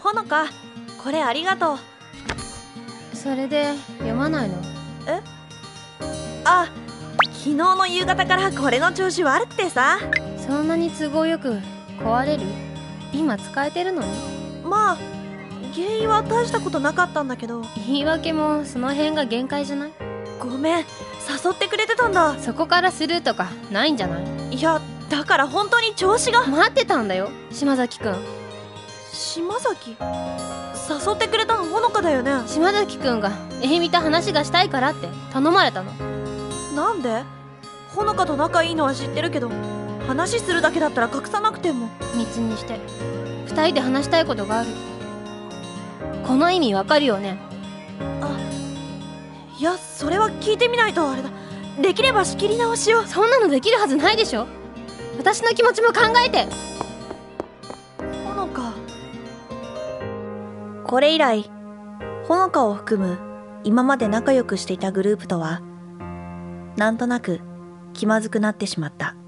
ほのか、これありがとう。 それで読まないの？ え？あ、昨日の夕方からこれの調子悪くてさ。 そんなに都合よく壊れる？今使えてるのに。 まあ原因は大したことなかったんだけど。 言い訳もその辺が限界じゃない？ ごめん、誘ってくれてたんだ。 そこからするとかないんじゃない？ いや、だから本当に調子が。 待ってたんだよ、島崎くん。 島崎？誘ってくれたのほのかだよね。 島崎くんがえいみと話がしたいからって頼まれたの。 なんで？ほのかと仲いいのは知ってるけど、話するだけだったら隠さなくても。 密にして2人で話したいことがある。この意味わかるよね？ あ、いや、それは聞いてみないとあれだ。できれば仕切り直しを。 そんなのできるはずないでしょ。私の気持ちも考えて。 ほのか。これ以来、ほのかを含む今まで仲良くしていたグループとはなんとなく気まずくなってしまった。